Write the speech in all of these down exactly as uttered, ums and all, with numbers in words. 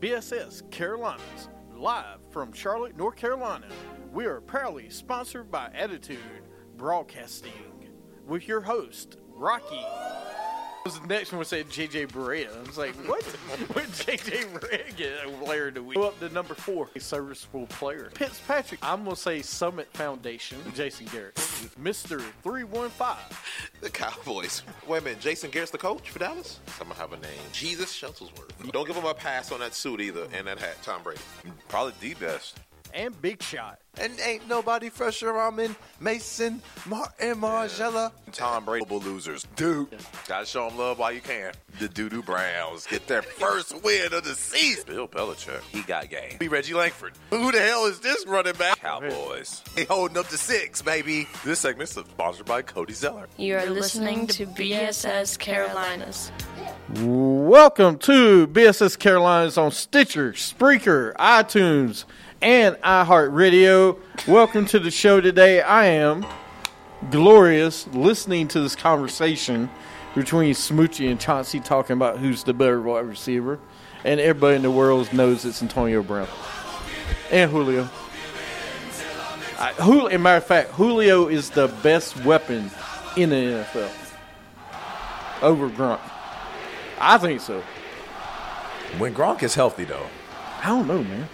B S S Carolinas, live from Charlotte, North Carolina. We are proudly sponsored by Attitude Broadcasting with your host, Rocky. The next one said J J Barea. I was like, what? What J J Barea get a player of the week? Go up to number four, a serviceable player. Fitzpatrick. I'm going to say Summit Foundation, Jason Garrett. Mister three one five. The Cowboys. Wait a minute, Jason Garrett's the coach for Dallas? Someone have a name. Jesus Shuttlesworth. Don't give him a pass on that suit either and that hat, Tom Brady. Probably the best. And Big Shot. And ain't nobody fresher. I'm in Mason, Martin, Margella. Yeah. Tom Brady losers. Dude. Yeah. Gotta show them love while you can. The Doo-Doo Browns get their first win of the season. Bill Belichick. He got game. Be Reggie Langford. Who the hell is this running back? Cowboys. They holding up to six, baby. This segment is sponsored by Cody Zeller. You are listening to B S S Carolinas. Welcome to B S S Carolinas on Stitcher, Spreaker, iTunes, and iHeartRadio. Welcome to the show today. I am glorious listening to this conversation between Smoochie and Chauncey talking about who's the better wide receiver. And everybody in the world knows it's Antonio Brown. And Julio. I, Julio. As a matter of fact, Julio is the best weapon in the N F L. Over Gronk. I think so. When Gronk is healthy, though. I don't know, man.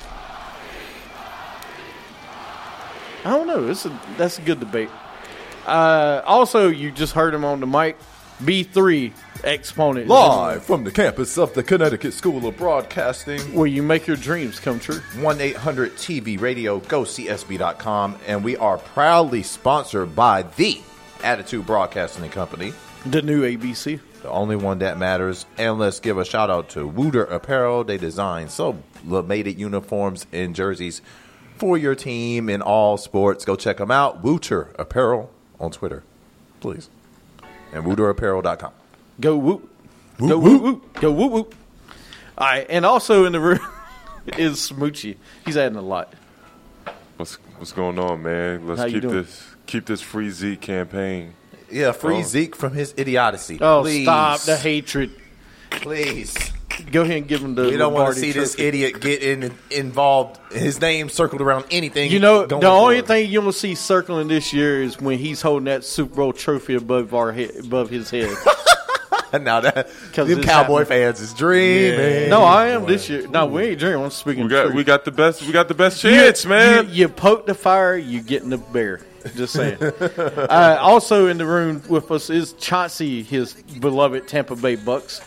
I don't know. It's a, that's a good debate. Uh, also, you just heard him on the mic. B three exponent. Live from the campus of the Connecticut School of Broadcasting. Where you make your dreams come true. one eight hundred T V radio, go C S B dot com. And we are proudly sponsored by the Attitude Broadcasting Company. The new A B C. The only one that matters. And let's give a shout out to Wooter Apparel. They design sublimated uniforms and jerseys for your team in all sports. Go check them out. Wooter Apparel on Twitter, please. And wooter apparel dot com. Go whoop. Whoop, Go whoop. whoop whoop. Go whoop whoop. All right. And also in the room is Smoochie. He's adding a lot. What's what's going on, man? Let's How you keep doing? this keep this free Zeke campaign. Yeah, free Oh. Zeke from his idiocy. Oh, Please. stop the hatred. Please. Go ahead and give him the We don't want to Lombardi see this trophy. idiot get in, involved. His name circled around anything. You know, going the only forward. thing you'll see circling this year is when he's holding that Super Bowl trophy above our head, above his head. now that 'Cause them it's Cowboy happening. fans is dreaming. No, I am this year. No, we ain't dreaming. I'm speaking We got truth. we got the best we got the best chance, you, man. You, you poke the fire, you get in the bear. Just saying. uh, also in the room with us is Chauncey, his beloved Tampa Bay Bucks.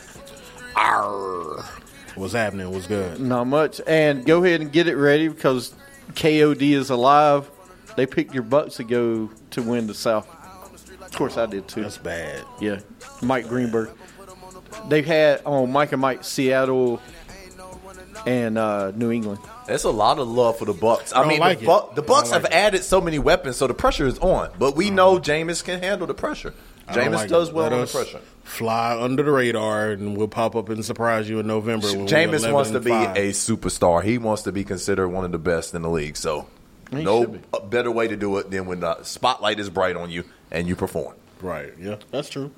Arr. What's happening? What's good? Not much. And go ahead and get it ready because K O D is alive. They picked your Bucks to go to win the South. Of course, I did too. That's bad. Yeah, Mike Greenberg. They've had on Mike and Mike Seattle and uh, New England. There's a lot of love for the Bucks. I, I don't mean, like the, it. Buc- the I Bucks don't have like it. added so many weapons, so the pressure is on. But we know Jameis can handle the pressure. I don't Jameis like does it. well Let under us pressure. Fly under the radar, and we'll pop up and surprise you in November. When we're Jameis eleven wants to and be five. a superstar. He wants to be considered one of the best in the league. So, He no should be. better way to do it than when the spotlight is bright on you and you perform. right. Yeah, that's true.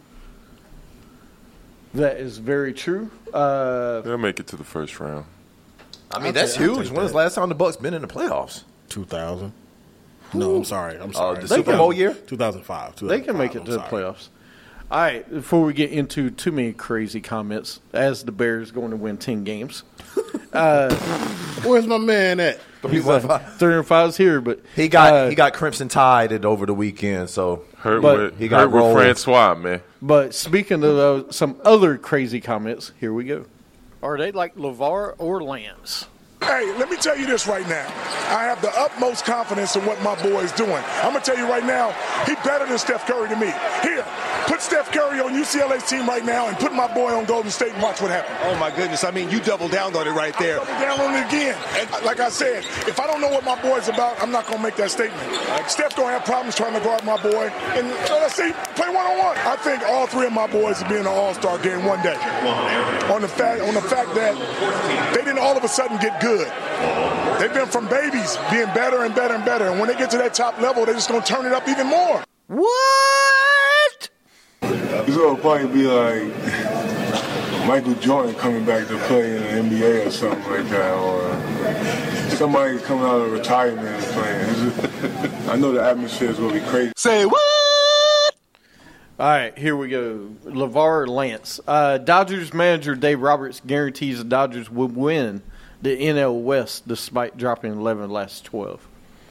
That is very true. Uh, They'll make it to the first round. I mean, I'll that's take- I'll huge. take When was that. the last time the Bucks been in the playoffs? Two thousand. No, I'm sorry. I'm sorry. the Super Bowl year? Two thousand five. they can make it to the playoffs. All right, before we get into too many crazy comments, as the Bears going to win ten games. Where's my man at? He's like, three and five is here, but He got uh, he got Crimson Tided over the weekend, so Hurt But with he got hurt with rolled. Francois, man. But speaking of uh, some other crazy comments, here we go. Are they like LeVar or Lance? Hey, let me tell you this right now. I have the utmost confidence in what my boy is doing. I'm going to tell you right now, he better than Steph Curry to me. Here, put Steph Curry on U C L A's team right now and put my boy on Golden State and watch what happens. Oh, my goodness. I mean, you double down on it right there. Double down on it again. And like I said, if I don't know what my boy's about, I'm not going to make that statement. Steph going to have problems trying to guard my boy. And so let's see, play one-on-one. I think all three of my boys will be in an all-star game one day. On the fact, on the fact that they didn't all of a sudden get good. They've been from babies being better and better and better. And when they get to that top level, they're just going to turn it up even more. What? It's gonna probably be like Michael Jordan coming back to play in the N B A or something like that, or somebody coming out of retirement and playing. It's just, I know the atmosphere is going to be crazy. Say what? All right, here we go. LeVar Lance. Uh, Dodgers manager Dave Roberts guarantees the Dodgers will win the N L West despite dropping eleven last twelve.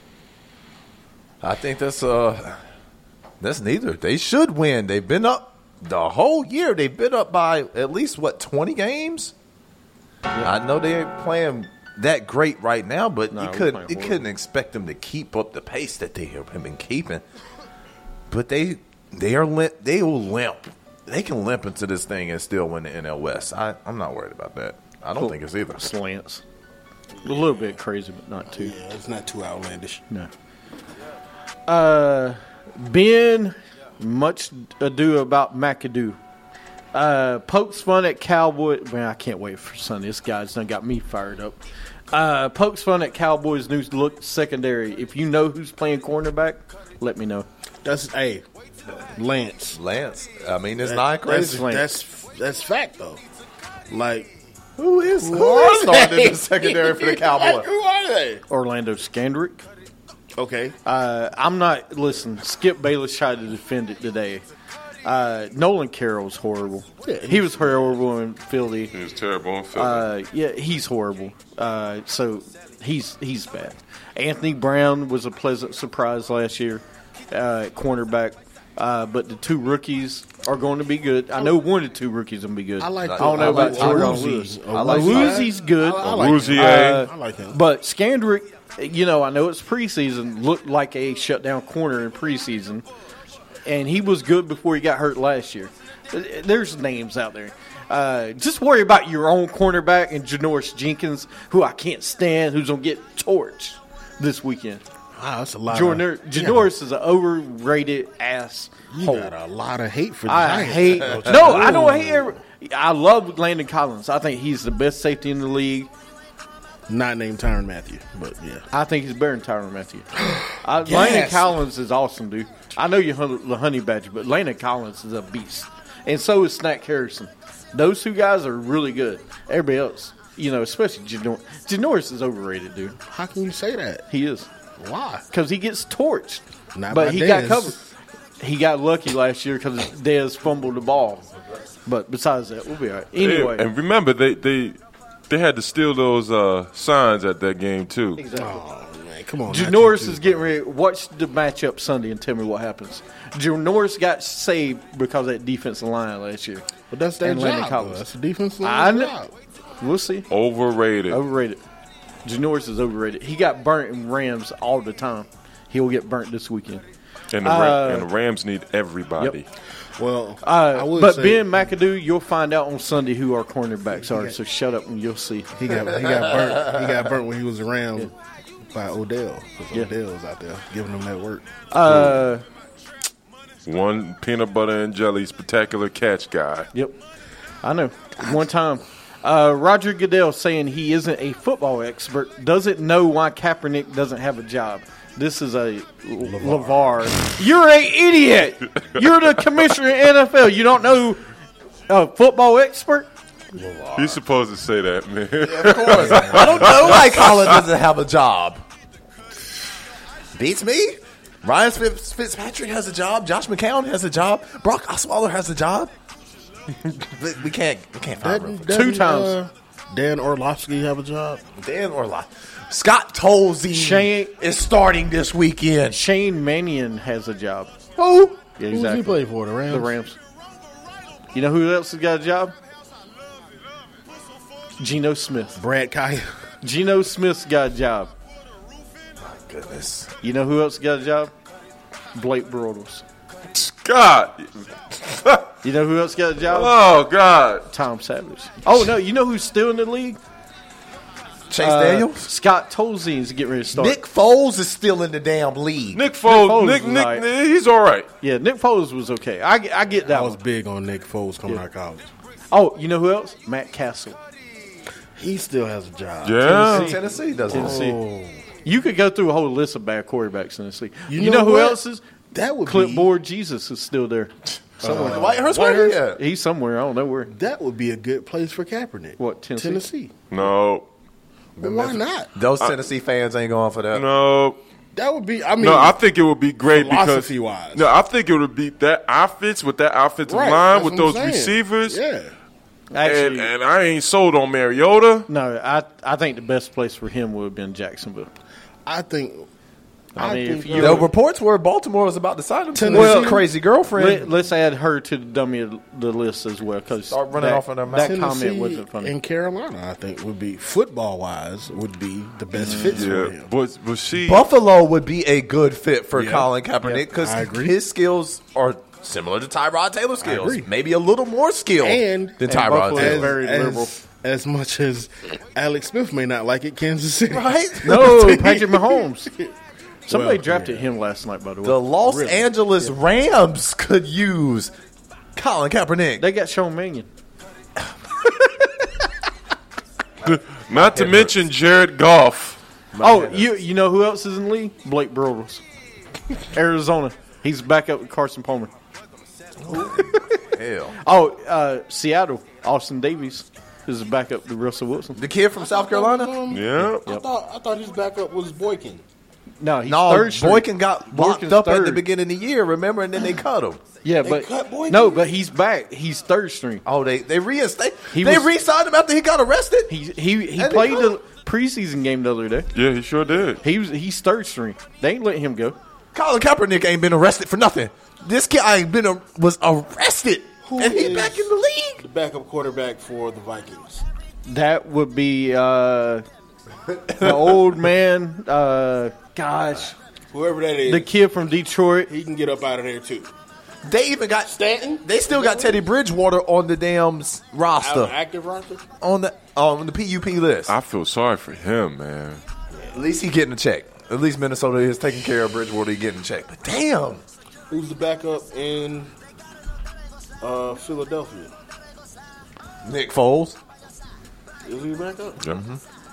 I think that's uh, that's neither. They should win. They've been up the whole year. They've been up by at least, what, twenty games? Yeah. I know they ain't playing that great right now, but no, you, could, you couldn't expect them to keep up the pace that they have been keeping. But they they are limp, they will limp. They can limp into this thing and still win the N L West. I, I'm not worried about that. I don't cool. think it's either. Slants. A little bit crazy, but not too. Yeah, it's not too outlandish. No. Uh, Ben, much ado about McAdoo. Uh, pokes fun at Cowboys. Man, I can't wait for Sunday. This guy's done got me fired up. Uh, pokes fun at Cowboys' new look secondary. If you know who's playing cornerback, let me know. That's hey, Lance. Lance. I mean, it's that, not crazy. That's, that's that's fact though. Like. Who is who, who is starting in the secondary for the Cowboys? Like, who are they? Orlando Scandrick. Okay. Uh, I'm not. Listen, Skip Bayless tried to defend it today. Uh, Nolan Carroll's horrible. Yeah, he was horrible in Philly. He was terrible in Philly. Uh, yeah, he's horrible. Uh, so he's he's bad. Anthony Brown was a pleasant surprise last year uh, at cornerback. Uh, but the two rookies are going to be good. I know one of the two rookies will be good. I like. I don't know I about like Jordan Lewis. I like Lewis. good. I, I like Luzier. Uh, I like him. But Scandrick, you know, I know it's preseason. Looked like a shutdown corner in preseason, and he was good before he got hurt last year. There's names out there. Uh, just worry about your own cornerback and Janoris Jenkins, who I can't stand, who's gonna get torched this weekend. Wow, that's a lot. Jordan, of, Janoris is an overrated ass. You hole. got a lot of hate for the I Giants. hate. No, I don't hate. Every, I love Landon Collins. I think he's the best safety in the league. Not named Tyrann Mathieu, but yeah. I think he's better than Tyrann Mathieu. uh, yes. Landon Collins is awesome, dude. I know you're the honey badger, but Landon Collins is a beast, and so is Snack Harrison. Those two guys are really good. Everybody else, you know, especially Janoris. Janoris is overrated, dude. How can you say that? He is. Why? Because he gets torched. Not but by he Dez. got covered. He got lucky last year because Dez fumbled the ball. But besides that, we'll be all right. Anyway. And remember, they they, they had to steal those uh, signs at that game, too. Exactly. Oh, man. Come on. Janoris is getting ready. Watch the matchup Sunday and tell me what happens. Janoris got saved because of that defensive line last year. But that's their and job. Collins. That's the defensive I line know. job. We'll see. Overrated. Overrated. Janoris is overrated. He got burnt in Rams all the time. He'll get burnt this weekend. And the, uh, Ram, and the Rams need everybody. Yep. Well, uh, I would but say, Ben McAdoo, you'll find out on Sunday who our cornerbacks are. So shut up and you'll see. He got he got burnt. He got burnt when he was around yeah. by Odell because yeah. Odell was out there giving him that work. Uh, One peanut butter and jelly spectacular catch guy. Yep, I know. One time. Uh, Roger Goodell saying he isn't a football expert, doesn't know why Kaepernick doesn't have a job. This is a LeVar. LeVar. You're an idiot. You're the commissioner of N F L. You don't know a football expert? LeVar. He's supposed to say that, man. Yeah, of course. I don't know why Colin doesn't have a job. Beats me. Ryan Fitzpatrick has a job. Josh McCown has a job. Brock Osweiler has a job. we can't. We can't find room. Two times. Uh, Dan Orlovsky have a job. Dan Orlovsky. Scott Tolzien Shane, is starting this weekend. Shane Mannion has a job. Who? Yeah, Who's exactly. he play for? The Rams. The Rams. You know who else has got a job? Geno Smith. Brad Kaya. Geno Smith's got a job. My goodness. You know who else got a job? Blake Bortles. God. You know who else got a job? Oh, God. Tom Savage. Oh, no. You know who's still in the league? Chase uh, Daniels? Scott Tolzien's getting ready to start. Nick Foles is still in the damn league. Nick Foles. Nick Foles Nick, Nick, right. Nick, he's all right. Yeah, Nick Foles was okay. I, I get that I was one. big on Nick Foles coming Yeah. out of college. Oh, you know who else? Matt Castle. He still has a job. Yeah. Tennessee, Tennessee doesn't. Tennessee. Oh. You could go through a whole list of bad quarterbacks in this league. You You, know know, who what? else is? That would Clipboard Jesus is still there. Somewhere. Uh, Whitehurst, where Whitehurst? he at? He's somewhere. I don't know where. That would be a good place for Kaepernick. What, Tennessee? Tennessee. No, Well, why not? Those Tennessee fans ain't going for that. no, That would be. I mean, no. I think it would be great because philosophy-wise. no, I think it would be that outfits with that offensive right, line that's with what those I'm saying. receivers. Yeah. Actually, And, and I ain't sold on Mariota. no, I I think the best place for him would have been Jacksonville. I think. I I, mean, think if you- The reports were Baltimore was about to sign him to Tennessee- his crazy girlfriend. Let, us add her to the dummy of the list as well because Start running that, off in their mouth. that Tennessee comment wasn't funny. and Carolina, I think, would be football wise would be the best fits for Yeah, him. but but she Buffalo would be a good fit for Yeah. Colin Kaepernick because I agree. his skills are similar to Tyrod Taylor's skills. agree. Maybe a little more skill And- than and Tyrod Buffalo is Taylor. very liberal. as, as much as Alex Smith may not like it, Kansas City. Right? No, Patrick Mahomes. Somebody Well, drafted yeah. him last night, by the way. The Los Really? Angeles Rams could use Colin Kaepernick. They got Sean Mannion. not to mention Jared Goff. Oh, you you know who else is in the league? Blake Bortles, Arizona. He's back up with Carson Palmer. Hell. Oh, uh, Seattle. Austin Davies is a backup to Russell Wilson. The kid from South Carolina? Um, Yeah, I thought I thought his backup was Boykin. No, he's No, third string. Boykin got locked Boykin's up at the third. beginning of the year, remember, and then they cut him. Yeah, They but cut Boykin? no, but he's back. He's third string. Oh, they they reinstate. He They was- re-signed him after he got arrested. He he he And they played cut the him? preseason game the other day. yeah, he sure did. He was he's third string. They ain't letting him go. Colin Kaepernick ain't been arrested for nothing. This kid ain't been a, was arrested, Who and he's is- back in the league. The backup quarterback for the Vikings. That would be uh, the old man. Uh, gosh, Whoever that is, the kid from Detroit. he can get up out of there too. They even got Stanton? They still got Teddy Bridgewater on the damn s- Out roster of active roster. on the on the P U P list. I feel sorry for him, man. At least he getting a check. At least Minnesota is taking care of Bridgewater. He getting a check. But damn, Who's the backup in uh, Philadelphia? Nick Foles. Is he backup? Yep.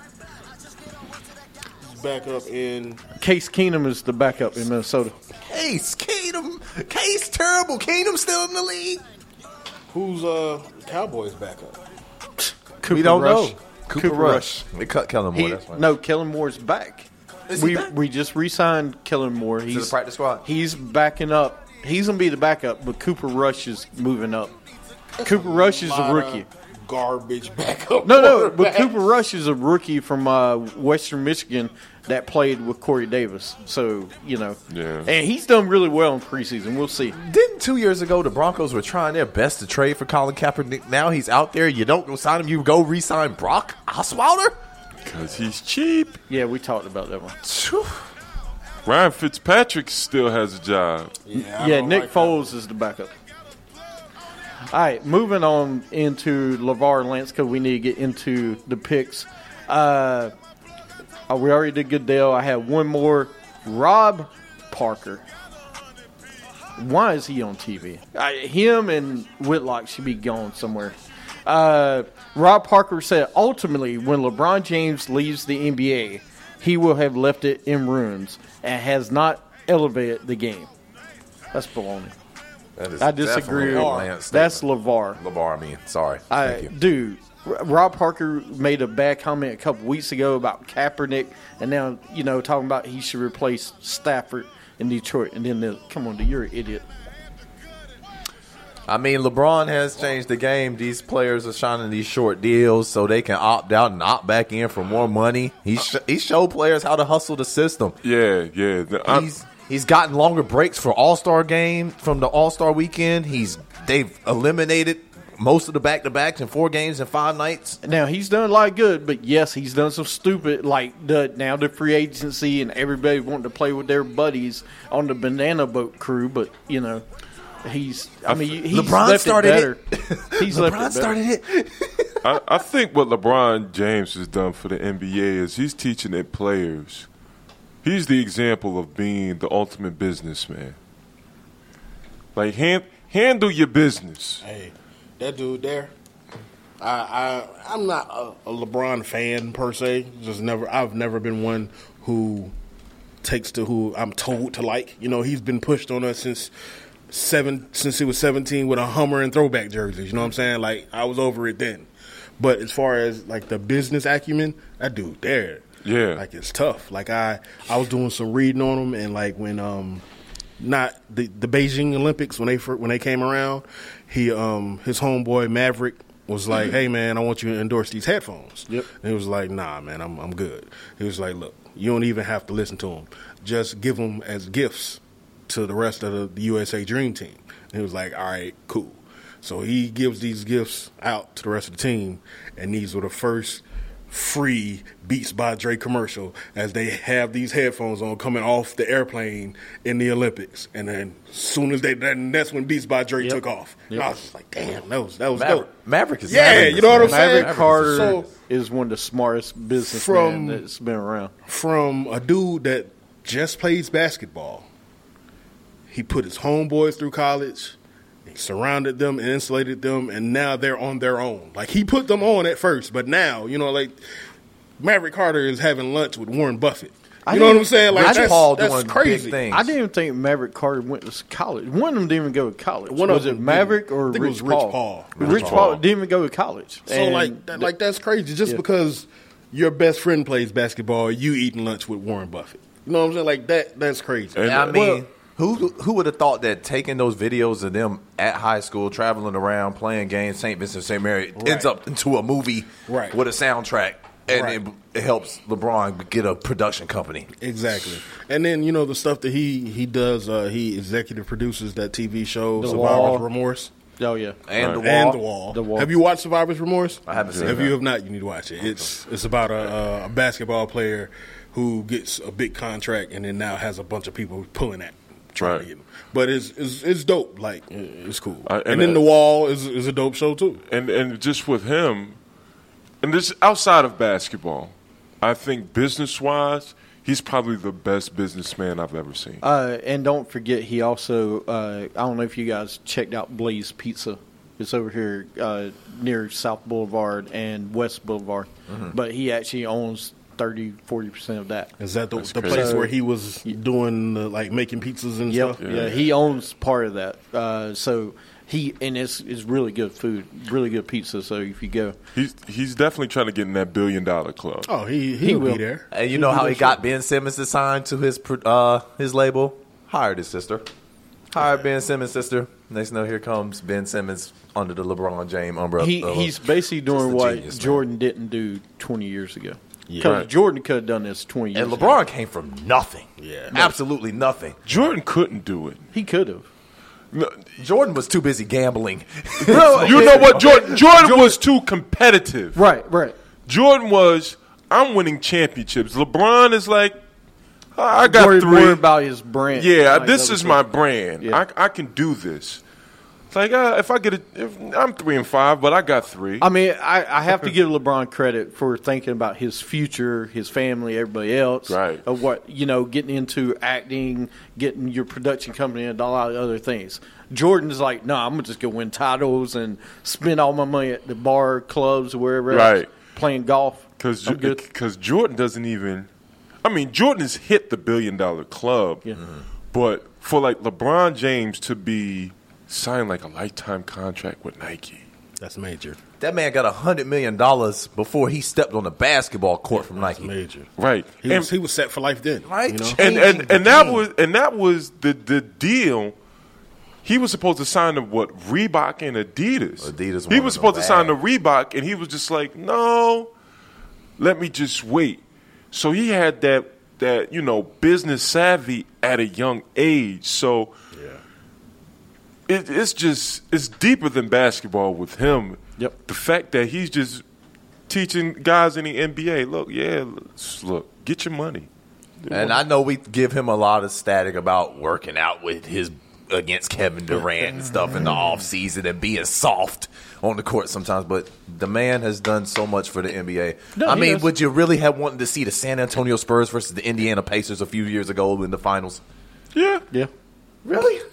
He's backup in. Case Keenum is the backup in Minnesota. Case Keenum. Case terrible. Keenum still in the league. Who's uh Cowboys backup? Cooper we don't Rush. know. Cooper, Cooper Rush. They cut Kellen Moore. He, That's right. no, Kellen Moore's back. Is he we back? we just re-signed Kellen Moore. He's the practice squad? He's backing up. He's gonna be the backup, but Cooper Rush is moving up. Cooper Rush is a Lot rookie. of Garbage backup. No, no, but quarterback. Cooper Rush is a rookie from uh, Western Michigan that played with Corey Davis. So, you know. Yeah. And he's done really well in preseason. We'll see. Didn't two years ago the Broncos were trying their best to trade for Colin Kaepernick? Now he's out there. You don't go sign him. You go re-sign Brock Osweiler? Because he's cheap. Yeah, we talked about that one. Phew. Ryan Fitzpatrick still has a job. Yeah, I Yeah, don't Nick like Foles is the backup. All right, moving on into LeVar Lance because we need to get into the picks. Uh, uh, we already did Goodell. I have one more. Rob Parker. Why is he on T V? I, him and Whitlock should be gone somewhere. Uh, Rob Parker said, ultimately, when LeBron James leaves the N B A, he will have left it in ruins and has not elevated the game. That's baloney. That is I disagree. definitely a Lance That's statement. LeVar. LeVar, I mean, sorry. I, Thank you. dude, R- Rob Parker made a bad comment a couple weeks ago about Kaepernick, and now, you know, talking about he should replace Stafford in Detroit. And then, the, come on, dude, you're an idiot. I mean, LeBron has changed the game. These players are signing these short deals so they can opt out and opt back in for more money. He sh- he showed players how to hustle the system. Yeah, yeah. The- I- He's he's gotten longer breaks for All-Star game from the All-Star weekend. He's they've eliminated most of the back-to-backs in four games and five nights. Now, he's done a lot of good, but yes, he's done some stupid, like the now the free agency and everybody wanting to play with their buddies on the banana boat crew, but, you know. He's, I mean, he's LeBron left started it better. it. He's LeBron left it better. started it. I, I think what LeBron James has done for the N B A is he's teaching their players. He's the example of being the ultimate businessman. Like, hand, handle your business. Hey, that dude there. I, I I'm not a, a LeBron fan per se. Just never. I've never been one who takes to who I'm told to like. You know, he's been pushed on us since seven since he was seventeen with a Hummer and throwback jerseys. You know what I'm saying? Like, I was over it then. But as far as like the business acumen, that dude there, Yeah. like it's tough. Like I, I was doing some reading on him, and like when um, not the the Beijing Olympics when they fir- when they came around, he um his homeboy Maverick was like, hey man, I want you to endorse these headphones. Yep. And he was like, nah man, I'm I'm good. He was like, look, you don't even have to listen to them. Just give them as gifts to the rest of the, the U S A Dream Team. And he was like, all right, cool. So he gives these gifts out to the rest of the team, and these were the first free Beats by Dre commercial as they have these headphones on coming off the airplane in the Olympics. And then as soon as they, then that's when Beats by Dre Yep. took off. Yep. And I was just like, damn, that was, that was Maverick, dope. Maverick is Yeah, Maverick you know what I'm is- saying? Maverick Carter So- is one of the smartest businessmen From- that's been around. From a dude that just plays basketball, he put his homeboys through college. He surrounded them and insulated them, and now they're on their own. Like, he put them on at first, but now, you know, like, Maverick Carter is having lunch with Warren Buffett. I You know what didn't- I'm saying? Like, Rich that's, Paul that's doing crazy. big things. I didn't even think Maverick Carter went to college. One of them didn't even go to college. One was of it them Maverick didn't. or I think it Rich was Rich Paul? Paul. Rich, Rich Paul. Paul. didn't even go to college. So, And like, that, like that's crazy. Just Yeah. because your best friend plays basketball, you eating lunch with Warren Buffett. You know what I'm saying? Like, that. that's crazy. And- I mean, Well, who who would have thought that taking those videos of them at high school, traveling around, playing games, Saint Vincent, Saint Mary, ends up into a movie Right. with a soundtrack, and Right. it, it helps LeBron get a production company. Exactly. And then, you know, the stuff that he he does, uh, he executive produces that T V show, The Survivor's Wall. Remorse. Oh, yeah. And the wall. And The Wall. The Wall. Have you watched Survivor's Remorse? I haven't seen If that. you have not, you need to watch it. It's it's about a, a basketball player who gets a big contract and then now has a bunch of people pulling at, trying Right. to get him. But it's it's, it's dope. Like, it's cool. I- and, and then I- The Wall is is a dope show too. And and just with him, and this outside of basketball, I think business wise, he's probably the best businessman I've ever seen. Uh, and don't forget, he also, uh, I don't know if you guys checked out Blaze Pizza. It's over here uh, near South Boulevard and West Boulevard. But he actually owns thirty, forty percent of that. Is that the, That's the crazy. place where he was doing the, like making pizzas and Yep. stuff? Yeah. he owns part of that. Uh, so he, and it's, it's really good food, really good pizza. So if you go, He's he's definitely trying to get in that billion dollar club. Oh, he He he'll will. be there. And you He'll know be how there he sure. got Ben Simmons to sign to his pro- uh, his label? Hired his sister. Hired Ben Simmons' sister. Next thing you know, here comes Ben Simmons under the LeBron James umbrella. he, uh, he's basically doing just a what genius, man. Jordan didn't do twenty years ago. Because Right. Jordan could have done this twenty years And ago. LeBron came from nothing. Yeah. Absolutely nothing. Jordan couldn't do it. He could have. No, Jordan was too busy gambling. you know what? Jordan Jordan was too competitive. Right, right. Jordan was, I'm winning championships. LeBron is like, I got Worried three. more about his brand. Yeah, like this other is things. my brand. Yeah. I, I can do this. It's like uh, if I get a, if, I'm three and five, but I got three. I mean, I, I have to give LeBron credit for thinking about his future, his family, everybody else. Right. Of what, you know, getting into acting, getting your production company, and a lot of other things. Jordan's like, no, I'm going to just go win titles and spend all my money at the bar, clubs, or wherever else, Right. playing golf. Because I'm good. because Jordan doesn't even. I mean, Jordan has hit the billion dollar club, Yeah. but for like LeBron James to be signed like a lifetime contract with Nike. That's major. That man got a hundred million dollars before he stepped on the basketball court from That's Nike. major. Right. He And- was he was set for life then. Right. You know? and Changing and, the and that game. was and that was the the deal. He was supposed to sign to what, Reebok and Adidas. Adidas He wanted was supposed him to sign to bad. Reebok, and he was just like, no, let me just wait. So he had that that you know business savvy at a young age. So Yeah. it, it's just it's deeper than basketball with him. Yep. The fact that he's just teaching guys in the N B A, look, yeah, look, get your money. And I know we give him a lot of static about working out with his against Kevin Durant and stuff in the off season and being soft on the court sometimes, but the man has done so much for the N B A. No, I he mean, has. would you really have wanted to see the San Antonio Spurs versus the Indiana Pacers a few years ago in the finals? Yeah. Yeah. Really?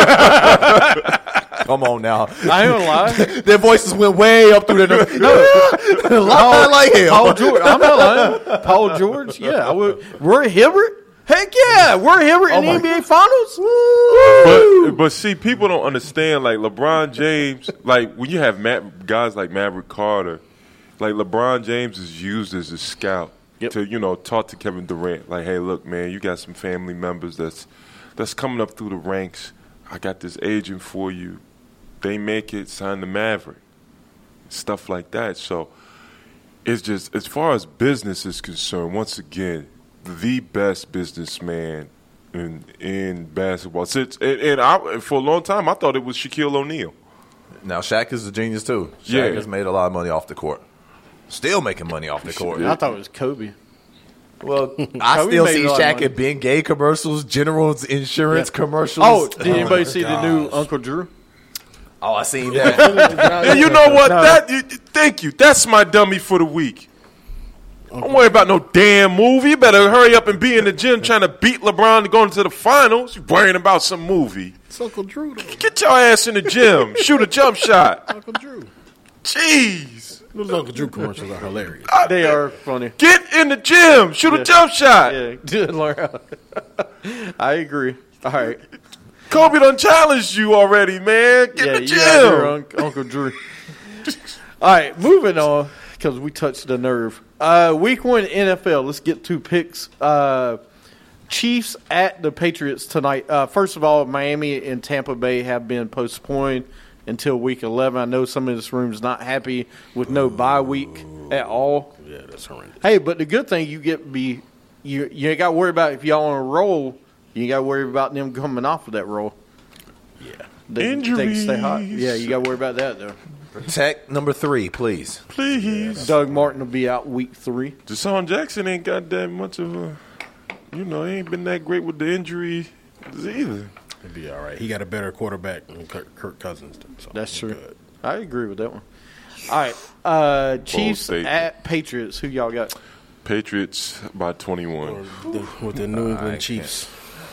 Come on now. I ain't gonna lie. Their voices went way up through their nose. Lying like hell. Paul George. I'm not lying. Paul George. Yeah, I would. Roy Hibbert. Heck yeah, we're here in Oh the my N B A Finals. But but see, people don't understand. Like LeBron James, like when you have Matt, guys like Maverick Carter, like LeBron James is used as a scout Yep. to you know talk to Kevin Durant. Like, hey, look, man, you got some family members that's that's coming up through the ranks. I got this agent for you. They make it, sign the Maverick, stuff like that. So it's just as far as business is concerned. Once again, the best businessman in in basketball. Since and, and I, for a long time, I thought it was Shaquille O'Neal. Now Shaq is a genius too. Shaq Yeah. has made a lot of money off the court. Still making money off the court. I thought it was Kobe. Well, I Kobe still made see a lot of Shaq money. in Ben Gay commercials, General's Insurance commercials. Oh, did anybody my see the new gosh. Uncle Drew? Oh, I seen that. And you know what? That you, thank you. That's my dummy for the week. Don't worry about no damn movie. You better hurry up and be in the gym trying to beat LeBron to go into the finals. You worrying about some movie. It's Uncle Drew, though. Get your ass in the gym. Shoot a jump shot. Uncle Drew. Jeez. Those Uncle Drew commercials are hilarious. They are funny. Get in the gym. Shoot Yeah. a jump shot. Yeah, did learn how. I agree. All right. Kobe done challenged you already, man. Get Yeah, in the you out here, gym. Unc- Uncle Drew. All right, moving on because we touched the nerve. Uh, week one N F L. Let's get two picks. Uh, Chiefs at the Patriots tonight. Uh, first of all, Miami and Tampa Bay have been postponed until week eleven. I know some of this room is not happy with no bye week at all. Yeah, that's horrendous. Hey, but the good thing you get be you you ain't got to worry about if y'all on a roll. You ain't got to worry about them coming off of that roll. Yeah. They, they can stay hot. Yeah, you got to worry about that though. Protect number three, please. Please. Doug Martin will be out week three. Deshaun Jackson ain't got that much of a, you know, he ain't been that great with the injury either. He'll be all right. He got a better quarterback than Kirk, Kirk Cousins. So That's he's true. good. I agree with that one. All right, uh, Chiefs statement. at Patriots. Who y'all got? Patriots by Or twenty-one. the, with the New England Chiefs.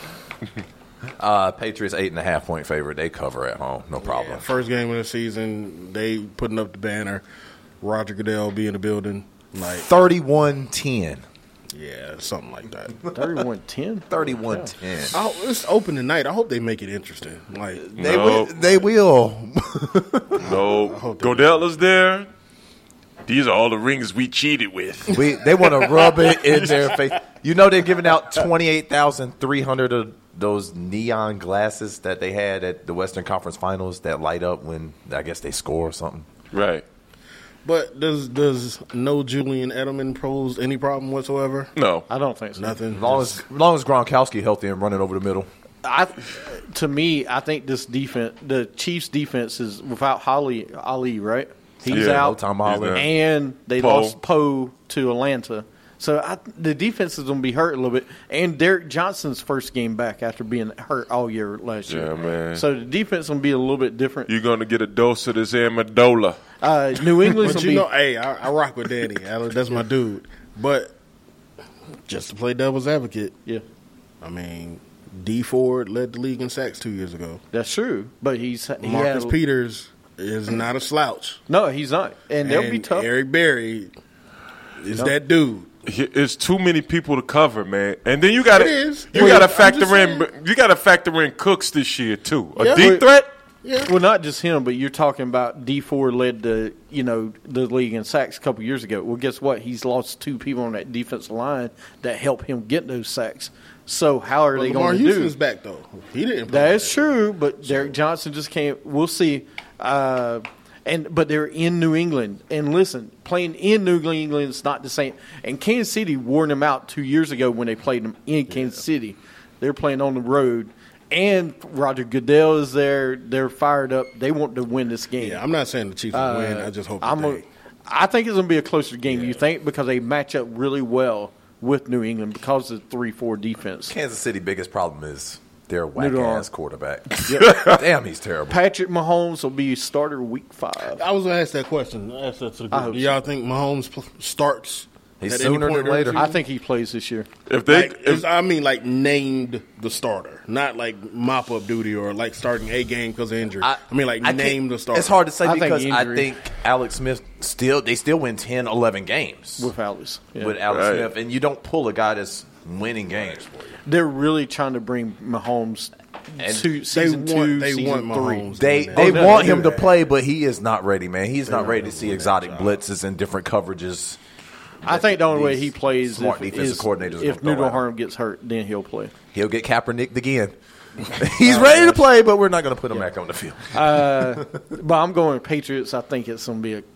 Uh, Patriots eight and a half point favorite. They cover at home, no problem. Yeah, first game of the season, they putting up the banner. Roger Goodell be in the building. Like, thirty-one ten. yeah, something like that. thirty-one ten. thirty-one ten. Oh, it's open tonight. I hope they make it interesting. Like, They No. will. They will. No, Godell is there. These are all the rings we cheated with. we, they want to rub it in their face. You know they're giving out twenty-eight thousand three hundred of those neon glasses that they had at the Western Conference Finals that light up when I guess they score or something. Right. but does does no Julian Edelman pose any problem whatsoever? No. I don't think so. Nothing. As long as, as long as Gronkowski healthy and running over the middle. I, to me, I think this defense, the Chiefs' defense, is without Holly Ali, right? He's Yeah, out, no Tom Holland. He's out. and they Poe. lost Poe to Atlanta. So I, the defense is going to be hurt a little bit. And Derek Johnson's first game back after being hurt all year last year. Yeah, man. So the defense is going to be a little bit different. You're going to get a dose of this amendola. Uh, New England's But going to you be know, hey, I, I rock with Danny. I, that's my dude. But just to play devil's advocate, yeah, I mean, D Ford led the league in sacks two years ago. that's true. But he's he Marcus had, Peters is not a slouch. No, he's not, and they'll be And tough. Eric Berry is No. that dude. It's too many people to cover, man. And then you got It to is. you Wait, got to I'm factor just in saying. you got to factor in Cooks this year too. A Yeah. deep Wait. threat. Yeah. Well, not just him, but you're talking about D four led the you know the league in sacks a couple years ago. Well, guess what? He's lost two people on that defensive line that help him get those sacks. So how are Well, they Lamar going to Houston's do? back though. He didn't. play That is that. true, but Derek Johnson just can't. We'll see. Uh, and but they're in New England, and listen, playing in New England is not the same. And Kansas City wore them out two years ago when they played them in Kansas City. They're playing on the road, and Roger Goodell is there. They're fired up. They want to win this game. Yeah, I'm not saying the Chiefs will win. I just hope that I'm they. a, I think it's going to be a closer game. You think because they match up really well with New England because of the three four defense. Kansas City biggest problem is their Noodle whack arm. ass quarterback. Yep. Damn, he's terrible. Patrick Mahomes will be starter week five. I was gonna ask that question. I asked that to the I group. hope Do y'all think Mahomes pl- starts? He's at any sooner point than during the later. season? I think he plays this year. If they Like, if, is- I mean, like named the starter, not like mop up duty or like starting a game because of injury. I, mean, like I can't- name the starter. It's hard to say I think because I injury. think Alex Smith still they still win ten, eleven games with Alex. Yeah. with Alex Right. Smith, and you don't pull a guy that's winning games for you. They're really trying to bring Mahomes And to They season want, two, they season want three. Mahomes. They doing they that. no, want they him do to play, but he is not ready, man. He's not ready to see exotic job. blitzes and different coverages. I think the only way These he plays smart if, defensive is coordinators if gonna throw at Noodle Harm gets hurt, then he'll play. He'll get Kaepernicked again. He's ready to play, but we're not going to put him back on the field. Uh, but I'm going Patriots. I think it's going to be a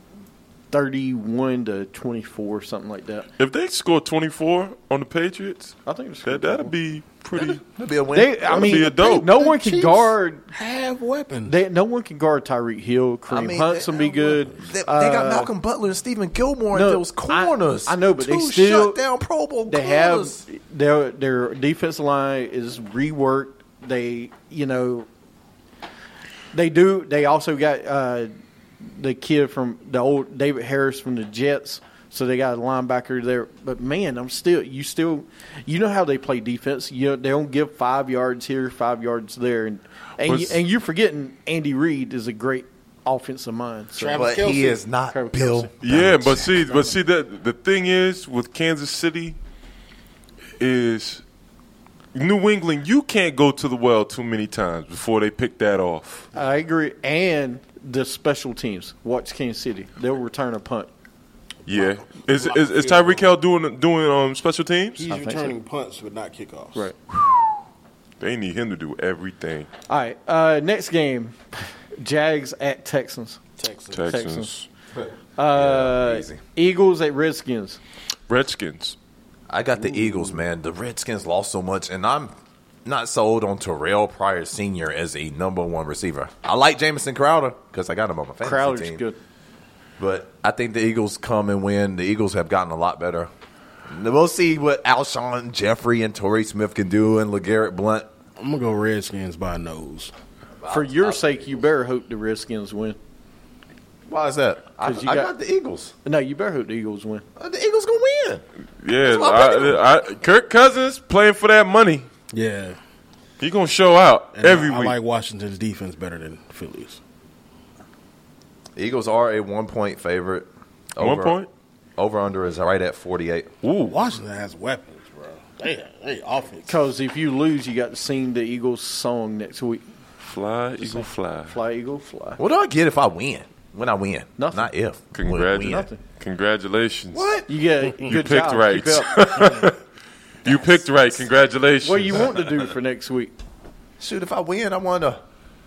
thirty-one to twenty-four, something like that. If they score twenty-four on the Patriots, I think it's that that'll be pretty. That'll be a win. They, I That'll mean, be a dope. no The one can Chiefs guard. have weapons. They, no one can guard Tyreek Hill. Kareem I mean, Hunt's they- gonna be good. They, they got Uh, Malcolm Butler and Stephen Gilmore no, in those corners. I- I know, but they Two still- shut down Pro Bowl They corners. have their their defensive line is reworked. They, you know, they do. They also got uh, the kid from the old David Harris from the Jets. So they got a linebacker there. But man, I'm still you still you know how they play defense. You know, they don't give five yards here, five yards there, and and, you, Was- and you're forgetting Andy Reid is a great offensive mind. So. Travis But he Kelce. is not Travis Bill. Kelce. Yeah, but see, but see that the thing is with Kansas City is New England. You can't go to the well too many times before they pick that off. I agree. And the special teams. Watch Kansas City. They'll return a punt. Yeah, is is, is Tyreek Hill doing doing um special teams? He's think returning punts, but not kickoffs. Right. They need him to do everything. All right. Uh, next game, Jags at Texans. Texans. Texans, Uh, easy. Eagles at Redskins. Redskins. I got the Eagles, man. The Redskins lost so much, and I'm not sold on Terrell Pryor Senior as a number one receiver. I like Jamison Crowder because I got him on my fantasy Crowder's team. good. But I think the Eagles come and win. The Eagles have gotten a lot better. We'll see what Alshon Jeffrey and Torrey Smith can do and LeGarrette Blunt. I'm gonna go Redskins by nose. For your sake, you better hope the Redskins win. Why is that? I, 'Cause you I got- got, the Eagles. No, you better hope the Eagles win. Uh, The Eagles going to win. Yeah, why I'm picking I, I, Kirk Cousins playing for that money. Yeah. He gonna show out And every I, I week. like Washington's defense better than Philly's. Eagles are a one-point favorite. One point. Over under is right at forty-eight. Ooh, Washington has weapons, bro. They they offense. Because if you lose, you got to sing the Eagles song next week. fly, eagle, fly. Fly, Eagle, fly. What do I get if I win? When I win. Nothing. Not if. When I Congratu- win. Nothing. Congratulations. What? You get You good picked job. right. Keep up. You picked right. Congratulations. What do you want to do for next week? Shoot, if I win, I want to.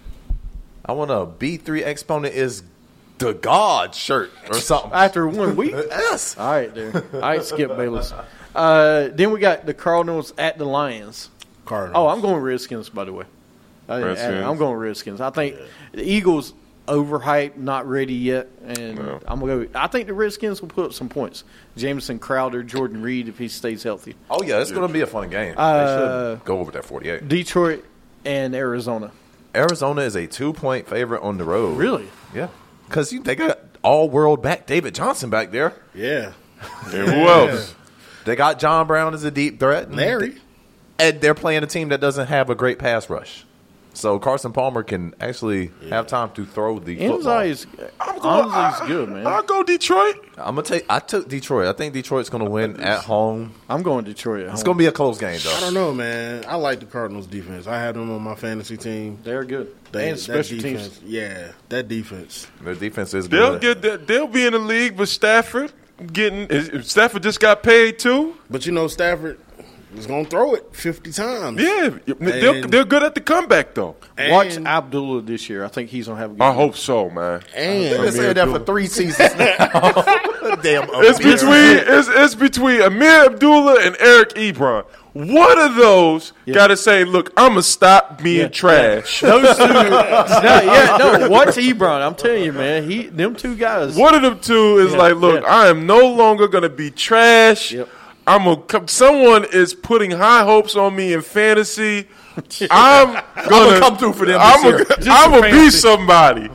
I want a B three exponent is the God shirt or something. After one week? Yes. All right, there. All right, Skip Bayless. Uh, then we got the Cardinals at the Lions. Cardinals. Oh, I'm going Redskins, by the way. I didn't add it. Redskins. I'm going Redskins. I think the Eagles overhyped, not ready yet, and No. I'm gonna go. I think the Redskins will put up some points. Jameson Crowder, Jordan Reed, if he stays healthy. Oh, yeah, it's going to be a fun game. Uh, they should go over that forty-eight. Detroit and Arizona. Arizona is a two-point favorite on the road. Really? Yeah. Because they got all-world back David Johnson back there. Yeah. And who else? They got John Brown as a deep threat. Larry. And they're playing a team that doesn't have a great pass rush. So Carson Palmer can actually have time to throw the football. Anzai is Anzai's good, man. I'll go Detroit. I'm gonna take. I took Detroit. I think Detroit's gonna win at home. I'm going Detroit at It's home. gonna be a close game, I though. don't know, man. I like the Cardinals defense. I had them on my fantasy team. They're good. They, and that special defense, teams. yeah, that defense. Their defense is They'll good. get that. They'll be in the league, but Stafford getting is- Stafford just got paid too. But you know, Stafford is gonna throw it fifty times. Yeah, they're, And- they're good at the comeback though. And, Watch Abdullah this year. I think he's gonna have a good I year. hope so, man. They've and been saying that for three seasons now. Damn, It's between it's, it's between Amir Abdullah and Eric Ebron. One of those got to say, "Look, I'm gonna stop being Yeah. trash." Those two, no, yeah, no. Watch Ebron. I'm telling you, man. He, them two guys. One of them two is Yeah, like, "Look, yeah. I am no longer gonna be trash. Yep. I'm gonna come." Someone is putting high hopes on me in fantasy. I'm gonna, gonna come through for them I'm this year. gonna, Just I'm for gonna be fantasy. somebody.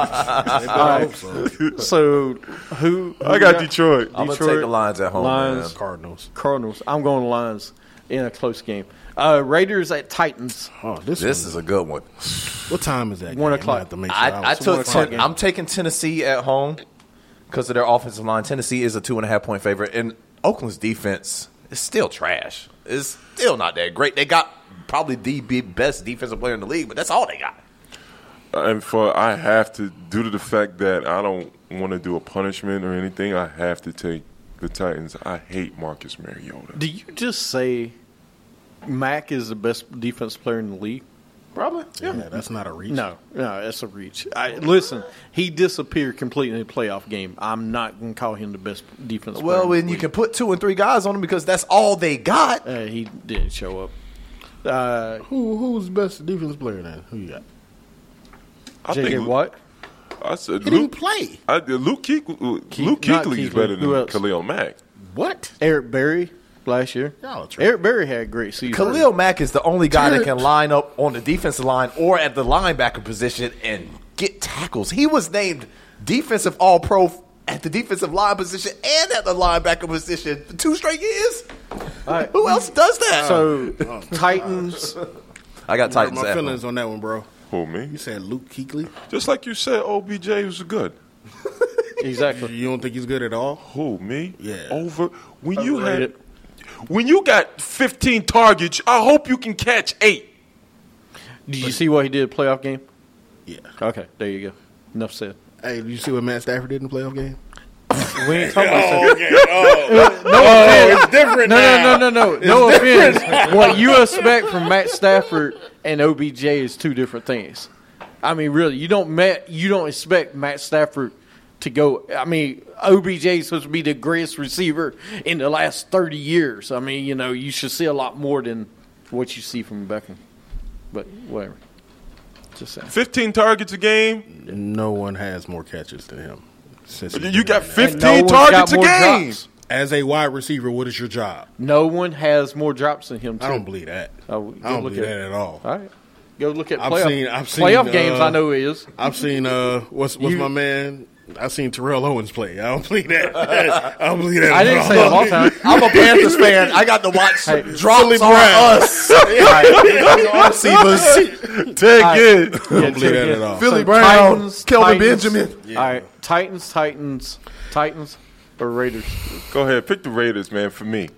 All right. So who? who I got Detroit. I'm gonna Detroit, take the Lions at home. Lions. Man. Cardinals. Cardinals. I'm going Lions in a close game. Uh, Raiders at Titans. Oh, this This one- is a good one. what time is that? One game? o'clock. I have to make sure I, I was- took. one o'clock Ten, game. I'm taking Tennessee at home. because of their offensive line. Tennessee is a two and a half point favorite, and Oakland's defense is still trash. It's still not that great. They got probably the best defensive player in the league, but that's all they got. And for I have to, due to the fact that I don't want to do a punishment or anything, I have to take the Titans. I hate Marcus Mariota. Do you just say Mack is the best defensive player in the league? Probably. Yeah, yeah that's not a reach. No, no, that's a reach. I, listen, he disappeared completely in the playoff game. I'm not going to call him the best defensive player. Well, and you can put two and three guys on him because that's all they got. Uh, he didn't show up. Uh, Who Who's the best defensive player then? Who you got? I J J think Watt? I said He Luke, didn't play. I, Luke Kuechly, Keek- Luke not Kuechly's Kuechly. better Who than else? Khalil Mack. What? Eric Berry last year. Y'all are tripping. Eric Berry had a great season. Khalil Mack is the only guy that can line up on the defensive line or at the linebacker position and get tackles. He was named defensive all-pro at the defensive line position and at the linebacker position for two straight years. right. Who else does that? So, Titans. I got Hurt Titans. my at feelings home. on that one, bro. Who, me? You said Luke Kuechly. Just like you said, O B J was good. Exactly. You don't think he's good at all? Who, me? Yeah. Over when you Overrated. had when you got fifteen targets, I hope you can catch eight. Did you see what he did in the playoff game? Yeah. Okay, there you go. Enough said. Hey, did you see what Matt Stafford did in the playoff game? We ain't talking about okay. Oh, no offense. it's different No, now. no, no, no, no. No offense. What you expect from Matt Stafford and O B J is two different things. I mean, really, you don't Matt, you don't expect Matt Stafford to go. I mean, O B J is supposed to be the greatest receiver in the last thirty years. I mean, you know, you should see a lot more than what you see from Beckham. But whatever. Just saying. Fifteen targets a game. No one has more catches than him. Since he's You been got in there. fifteen And no one's targets got a more game. drops. As a wide receiver, what is your job? No one has more drops than him. Too. I don't believe that. Oh, I don't look believe at- that at all. All right. Go look at I've playoff, seen- I've seen, playoff games. uh, I know he is. I've seen uh, what's what's You- my man? I've seen Terrell Owens play. I don't believe that. I don't believe that. I at didn't all. say it all the time. I'm a Panthers fan. I got to watch Hey, drops Philly on Brown. us. Right. Receivers. Take right. it. I don't believe that at all. Philly So Brown. Titans, Kelvin Titans. Benjamin. All right, Titans, Titans, Titans, or Raiders. Go ahead, pick the Raiders, man. For me,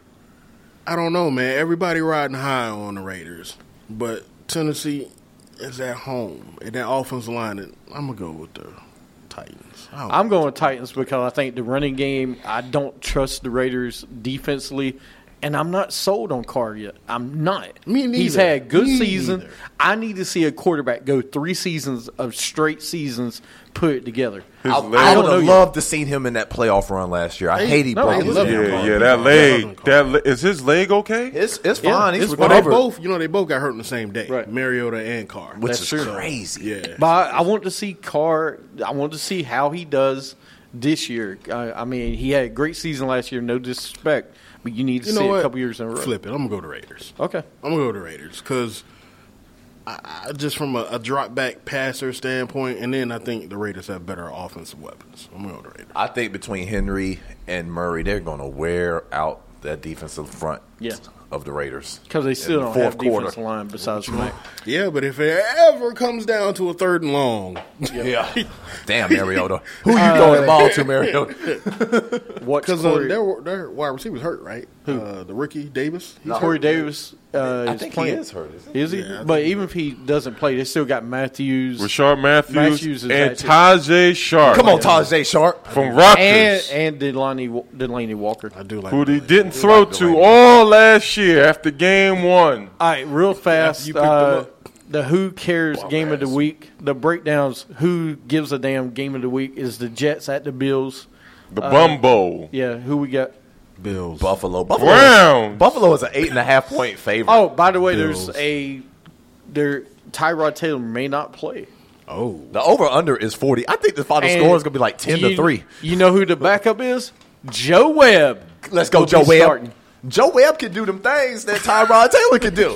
I don't know, man. Everybody riding high on the Raiders, but Tennessee is at home, and that offensive line, and I'm gonna go with the Titans. I don't- I'm going with Titans because I think the running game. I don't trust the Raiders defensively, and I'm not sold on Carr yet. I'm not. Me neither. He's had a good Me season. neither. I need to see a quarterback go three seasons of straight seasons, put it together. his I, leg. I would don't have know loved to seen him in that playoff run last year. I hate he no, broke I his love leg. him. Yeah, Carr. yeah, that Yeah, leg. Carr. That le- is his leg okay? It's it's Yeah, fine. He's it's Well, they recovered, both, you know, they both got hurt on the same day. Right. Mariota and Carr. which That's is true. crazy. Yeah. But I, I want to see Carr. I want to see how he does this year. I, I mean, he had a great season last year. No disrespect, but you need to You see know it what? a couple years in a row. Flip it. I'm gonna go to Raiders. Okay. I'm gonna go to Raiders because I, I, just from a, a drop back passer standpoint, and then I think the Raiders have better offensive weapons. I'm gonna go to Raiders. I think between Henry and Murray, they're going to wear out that defensive front Yeah. of the Raiders. Because they still In the don't fourth have quarter. defensive line besides Mac. Yeah, but if it ever comes down to a third and long, Yeah. Damn, Mariota. Who you throwing the ball to, Mariota? What because uh, Corey, their their wide receivers hurt, right? Who? Uh, the rookie Davis. He's Corey hurt. Davis uh, I is think playing. he is hurt, isn't Is he? Yeah, I but think even if he doesn't play, they still got Matthews. Rashard Matthews, Matthews is and active. Tajay Sharp. Come on, Tajay Sharp. from Rutgers, and and Delaney Delaney Walker. I do like. who he Delaney. didn't throw like to Delaney. all last year after game one. All right, real fast. you picked them Uh, up. the Who Cares Game of the Week. The breakdowns. Who gives a damn Game of the Week is the Jets at the Bills. The Uh, Bumbo. Yeah, who we got? Bills. Buffalo. Buffalo. Browns. Buffalo is an eight and a half point favorite. Oh, by the way, Bills. there's a there. Tyrod Taylor may not play. Oh, The over under is forty. I think the final And score is going to be like ten you- to three. You know who the backup is? Joe Webb. Let's go, Will Joe be Webb. starting. Joe Webb can do them things that Tyrod Taylor can do.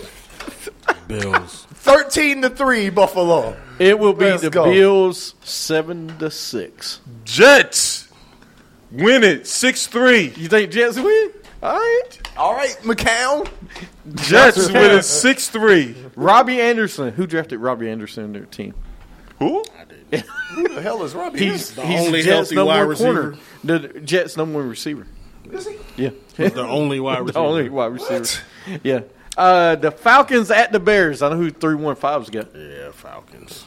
Bills. Thirteen to three, Buffalo. It will be Let's the go. Bills seven to six. Jets win it six three. You think Jets win? All right. All right, McCown. Jets win it six three. Robbie Anderson. Who drafted Robbie Anderson in their team? Who? Who the hell is Robbie? He's, The he's only Jets' healthy number wide one corner. receiver. The Jets' number one receiver. Is he? Yeah. The only wide receiver. The only wide receiver. Yeah. Uh, the Falcons at the Bears. I know who three one five's got. Yeah, Falcons.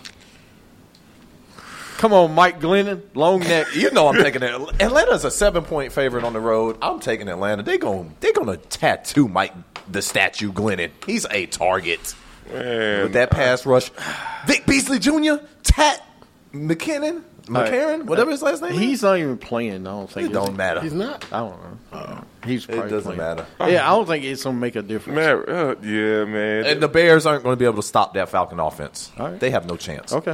Come on, Mike Glennon, long neck. You know I'm taking it. Atlanta's a seven point favorite on the road. I'm taking Atlanta. They going they gonna tattoo Mike the statue Glennon. He's a target Man, with that pass rush. Vic Beasley Junior Tat McKinnon McCarron, whatever his last name. He's not even playing. I don't think It don't matter. He's not. I don't know. Uh, he's It probably doesn't playing. matter. Yeah, I don't think it's gonna make a difference. man, uh, yeah, man. And the Bears aren't going to be able to stop that Falcon offense. All right. They have no chance. Okay.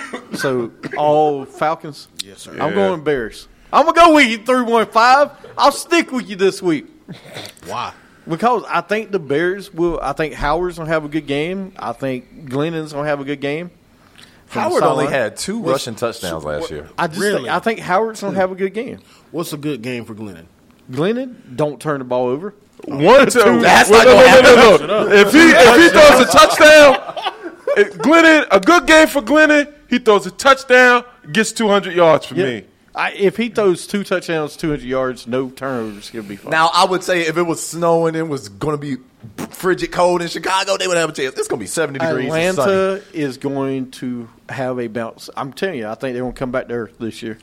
So all Falcons. Yes, sir. I'm Yeah. going Bears. I'm gonna go with you three one five. I'll stick with you this week Why? because I think the Bears will. I think Howard's gonna have a good game. I think Glennon's gonna have a good game. From the Howard only sideline. had two rushing touchdowns last year. I just Really? think, I think Howard's gonna have a good game. What's a good game for Glennon? Glennon, don't turn the ball over. One, two. That's Well, not no, gonna no, no, no, no. If he if he throws a touchdown, if Glennon, a good game for Glennon. He throws a touchdown, gets two hundred yards for Yeah. me. I, if he throws two touchdowns, two hundred yards, no turnovers, he'll be fine. Now, I would say if it was snowing and was going to be frigid cold in Chicago, they would have a chance. It's going to be seventy degrees. and sunny. Atlanta is going to have a bounce. I'm telling you, I think they're going to come back to earth this year.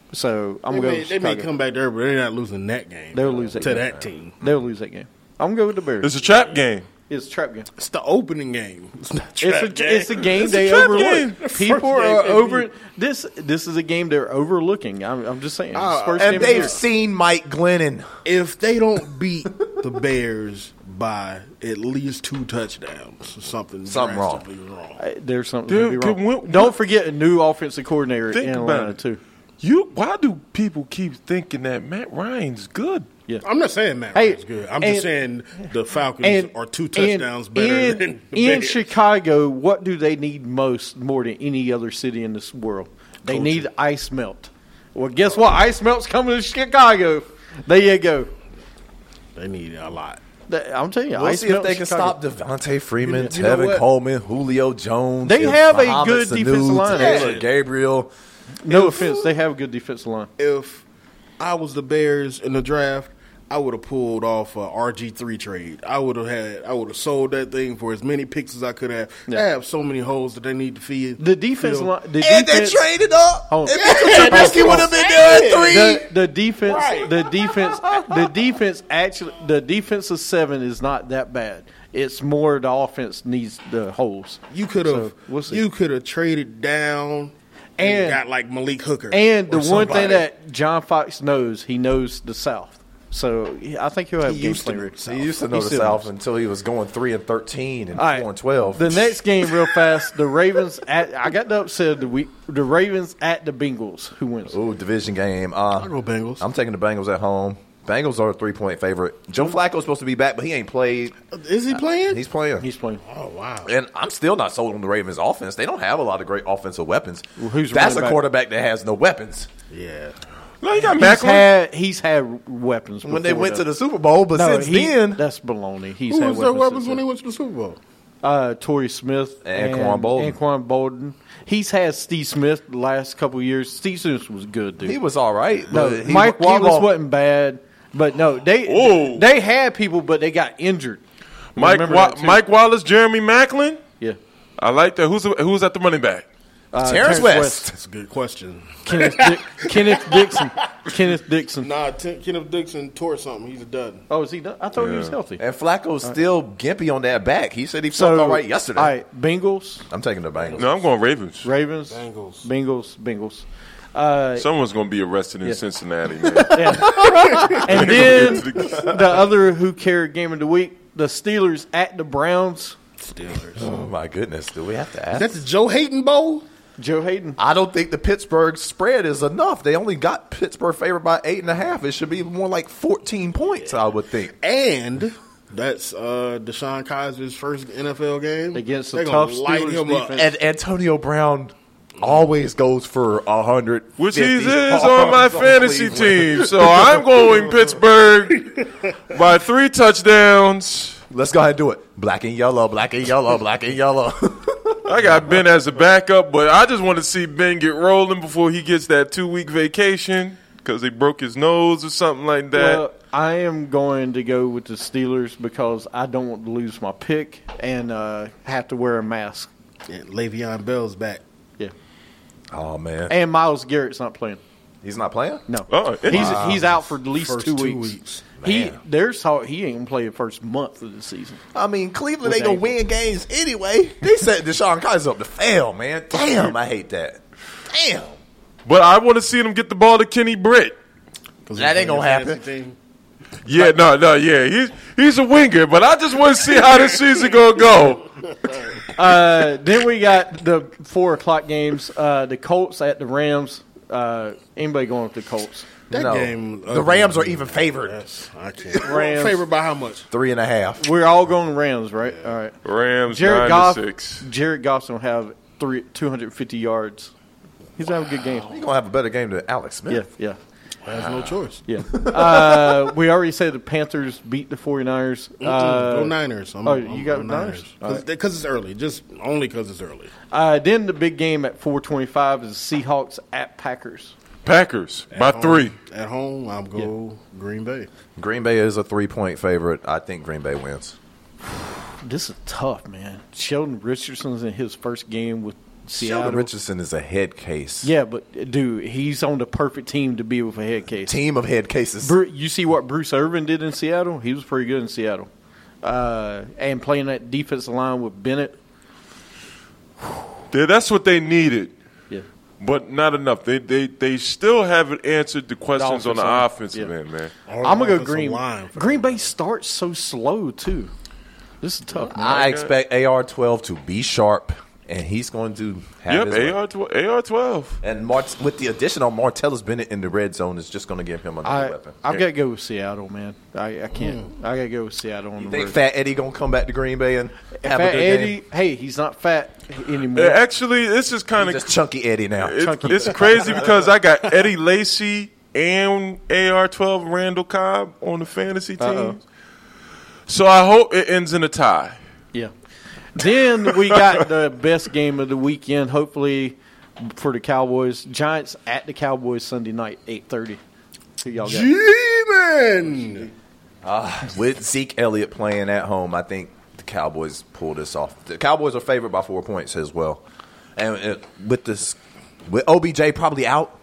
So I'm They, going may, to they may come back there, but they're not losing that game. They'll lose that to game. that team. They'll lose that game. I'm going to go with the Bears. It's a trap game. It's a trap game. It's the opening game. It's not a It's trap a, game. it's a game It's they a trap overlook. game. The People first game are they over beat. this. This is a game they're overlooking. I'm, I'm just saying. It's Uh, the first game And of the they've year. seen Mike Glennon. If they don't beat the Bears by at least two touchdowns, something Something wrong. drastically wrong. Uh, There's something Dude, to be wrong. can we- Don't forget a new offensive coordinator Think in about Atlanta it. too. You, why do people keep thinking that Matt Ryan's good? Yeah. I'm not saying Matt Hey, Ryan's good. I'm and- just saying the Falcons And are two touchdowns and better in, than the in Bears. Chicago. What do they need most, more than any other city in this world? They Coaching. need ice melt. Well, guess what? Ice melt's coming to Chicago. There you go. They need a lot. That- I'm telling you, We'll ice see if melt they in can Chicago. stop Devontae Freeman, You know Tevin what? Coleman, Julio Jones. They if have a Mohamed good Sanu, defensive line, Taylor actually. Gabriel. No offense, they have a good defensive line. If I was the Bears in the draft, I would have pulled off a R G three trade. I would have had. I would have sold that thing for as many picks as I could have. Yeah. They have so many holes that they need to feed. The defense fill. line. The And they defense, traded up. Hold on. And Mitchell Trubisky would have been there at three. the, the defense, Right. the defense, the defense. Actually, the defensive seven is not that bad. It's more the offense needs the holes. You could have. So, we'll see. you could have traded down and, And- got like Malik Hooker. And the or one thing somebody. that John Fox knows, he knows the South. So yeah, I think he'll have He game used to plan know ready. the He used to know He the still South knows. until he was going three and thirteen and All right. four and twelve. The next game, real fast, the Ravens at. I got the upset of the week. The Ravens at the Bengals. Who wins? Ooh, division game. I'll Uh, go Bengals. I'm taking the Bengals at home. Bengals are a three point favorite. Joe Flacco's supposed to be back, but he ain't played. Is he playing? He's playing. He's playing. oh wow. And I'm still not sold on the Ravens' offense. They don't have a lot of great offensive weapons. Well, who's That's running a back? quarterback that has no weapons. Yeah. No, you got He's Macklin. had he's had weapons When they before, went though. to the Super Bowl, but No, since he- then, that's baloney. He's Who had was their weapons, weapons since when then. he went to the Super Bowl? Uh, Torrey Smith And Anquan Bolden. Anquan Bolden. He's had Steve Smith the last couple of years. Steve Smith was good, dude. he was all right. no, but he- Mike he Wallace won't- wasn't bad, but no, they Whoa. they had people, but they got injured. Mike Remember Wa- that, too. Mike Wallace, Jeremy Macklin. Yeah, I like that. Who's who's at the running back? uh, Terrence West. That's a good question. Kenneth, Dick, Kenneth Dixon, Kenneth Dixon. Nah, T- Kenneth Dixon tore something. He's a dud. Oh, is he done? I thought he was healthy. And Flacco's still gimpy on that back. He said he So felt all right yesterday. All right, Bengals, I'm taking the Bengals. No, I'm going Ravens. Ravens, Bengals. Bengals, Bengals. Uh, Someone's going to be arrested in Yeah. Cincinnati, man. and then the other who carried game of the week, the Steelers at the Browns. Steelers. Oh my goodness, do we have to ask? Is that the Joe Hayden Bowl? Joe Hayden. I don't think the Pittsburgh spread is enough. They only got Pittsburgh favored by eight and a half. It should be more like fourteen points, I would think. And that's uh, Deshaun Kaiser's first N F L game. Against the They're gonna tough light Steelers him up. defense. And Antonio Brown always goes for a hundred, Which he is on my fantasy team. So I'm going Pittsburgh by three touchdowns. Let's go ahead and do it. Black and yellow, black and yellow, black and yellow. I got Ben as a backup, but I just want to see Ben get rolling before he gets that two-week vacation because he broke his nose or something like that. Well, I am going to go with the Steelers because I don't want to lose my pick and uh, have to wear a mask. And Le'Veon Bell's back. Yeah. Oh, man. And Myles Garrett's not playing. He's not playing? No. Oh, he's wow. he's out for at least First two, two weeks. weeks. He Man. there's talk he ain't gonna play the first month of the season. I mean, Cleveland With ain't going to ankle. win games anyway. They set Deshaun Kaiser up to fail, man. Damn, I hate that. Damn. But I want to see them get the ball to Kenny Britt. That ain't going to happen. Team. Yeah, no, no, yeah. He's he's a winger, but I just want to see how this season going to go. Uh, then we got the four o'clock games. Uh, the Colts at the Rams. Uh, anybody going with the Colts? That No. game. The Rams are even favored. Yes, I can't. Rams. Favored by how much? Three and a half. We're all going Rams, right? All right. Rams Jared nine Goff. to six. Jared Goff's gonna have three two hundred fifty yards. He's gonna have a good game. He's going to have a better game than Alex Smith. Yeah, yeah. Has no choice. Yeah. Uh, we already said the Panthers beat the 49ers. Uh, Go Niners. I'm, oh, I'm, you got I'm Niners? All right. Because it's early. Just only because it's early. Uh, then the big game at four twenty-five is Seahawks at Packers. Packers At by home- three. At home, I'm go Green Bay. Green Bay is a three-point favorite. I think Green Bay wins. This is tough, man. Sheldon Richardson's in his first game with Seattle. Sheldon Richardson is a head case. Yeah, but, dude, he's on the perfect team to be with a head case. Team of head cases. Bru- you see what Bruce Irvin did in Seattle? He was pretty good in Seattle. Uh, and playing that defensive line with Bennett. Yeah, that's what they needed, Yeah. but not enough. They they they still haven't answered the questions on the offensive offensive line. end, man. I'm going to go Offensive Green. line for Green Bay starts so slow, too. This is tough, man. I expect A R twelve to be sharp, and he's going to have Yep, his way. A R tw- A R twelve. And Mart- with the addition of Martellus Bennett in the red zone is just going to give him another I, weapon. I've got to go with Seattle, man. I, I can't. I got to go with Seattle on You the think road. Fat Eddie going to come back to Green Bay and have Fat a good Eddie, game? hey, he's not fat anymore. Yeah, actually, this is kind of Just chunky Eddie now. it's, it's crazy because I got Eddie Lacy and A R twelve Randall Cobb on the fantasy team. Uh-oh. So I hope it ends in a tie. Yeah. Then we got the best game of the weekend, hopefully, for the Cowboys. Giants at the Cowboys Sunday night, eight thirty. Who y'all got? G-Man! Uh, with Zeke Elliott playing at home, I think the Cowboys pull this off. The Cowboys are favored by four points as well. And uh, with this, with O B J probably out,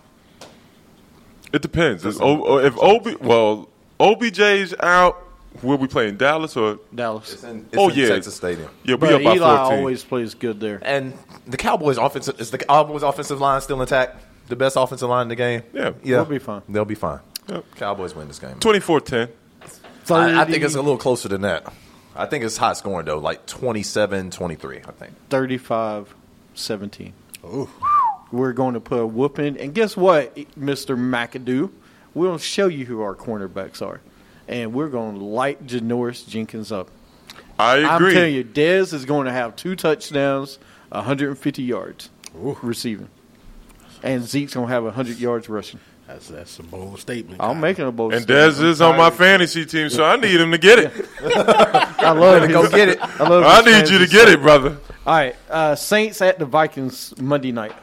It depends. If, o, if O B well O B J's out, will we play in Dallas or Dallas. it's in, it's Oh, in yeah. Texas Stadium. yeah? We But up by Eli fourteen. always plays good there. And the Cowboys' offensive is the Cowboys' offensive line still intact? The best offensive line in the game? Yeah. yeah, They'll be fine. They'll be fine. Yep. Cowboys win this game. twenty-four ten. I, I think it's a little closer than that. I think it's high scoring though, like twenty-seven twenty-three, I think. thirty-five seventeen. Ooh. We're going to put a whooping. And guess what, Mister McAdoo? We'll show you who our cornerbacks are. And we're going to light Janoris Jenkins up. I I'm agree. telling you, Dez is going to have two touchdowns, one hundred fifty yards receiving. And Zeke's going to have one hundred yards rushing. That's, that's a bold statement. I'm Kyle. making a bold and statement. Dez is on my fantasy team, so I need him to get it. I love Go his- get it. I love I his need you to fantasy get stuff. it, brother. All right, uh, Saints at the Vikings Monday night.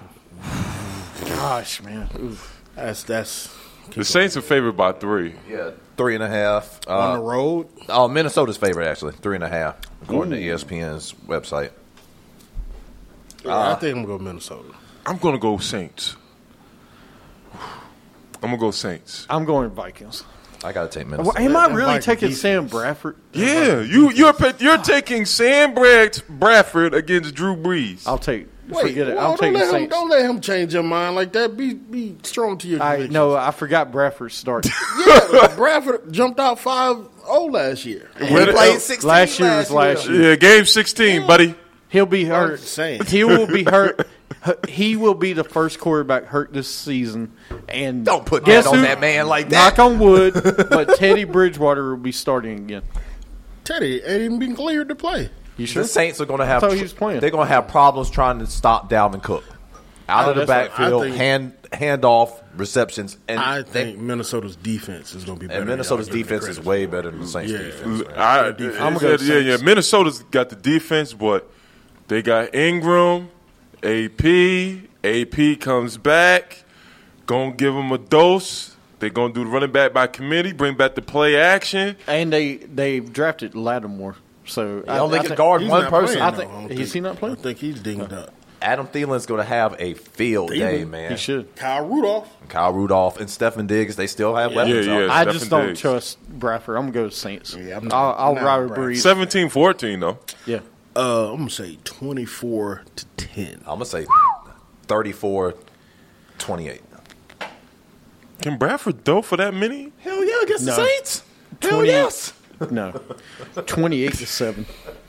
Gosh, man. Oof. That's that's The Saints are favored by three. Yeah, three and a half. on Uh, the road. oh, Minnesota's favorite actually, three and a half, according to E S P N's website. I think I'm gonna go Minnesota. I'm gonna go Saints. I'm gonna go Saints. I'm going Vikings. I got to take Well, Minnesota. am I that really Viking taking defense. Sam Bradford? Yeah, you you're pa- you're taking Sam Brad- Bradford against Drew Brees. I'll take. Wait, forget it. well, I'm don't taking let him, Saints. don't let him change your mind like that. Be be strong to your I convictions. no, I forgot Bradford started. Yeah, Bradford jumped out five oh last year. We played sixteen last year was last year. yeah, game sixteen, buddy. He'll be hurt. just saying. He will be hurt. He will be the first quarterback hurt this season. And Don't put guess that on who? that man like that. Knock on wood. But Teddy Bridgewater will be starting again. Teddy ain't even been cleared to play. You sure? The Saints are going to have. thought he was playing. They're going to have problems trying to stop Dalvin Cook out Oh, of the that's what- I backfield, think- hand handoff receptions, and I they- think Minnesota's defense is going to be better. and than Minnesota's y'all give it defense is credit way for. better than the Saints Yeah. defense. Man. I, I'm gonna go yeah, yeah, yeah. Saints. Minnesota's got the defense, but They got Ingram, A P. A P comes back. Gonna give them a dose. They're going to do the running back by committee, bring back the play action. And they they drafted Lattimore. So He only can guard one person. I think, is he not playing? I think he's dinged up. Adam Thielen's going to have a field Thielen? day, man. He should. Kyle Rudolph. Kyle Rudolph and Stephen Diggs, they still have weapons. Yeah, yeah. I Stephen just don't Diggs. trust Bradford. I'm going to go to Saints. Yeah, I'm not- I'll, I'll not ride with Bradford. Breeze. seventeen fourteen, though. Yeah. Uh, I'm gonna say twenty-four to ten. I'm going to say thirty-four twenty-eight. Can Bradford throw for that many? Hell yeah, against No. the Saints. Hell twenty yes. No. twenty-eight to seven.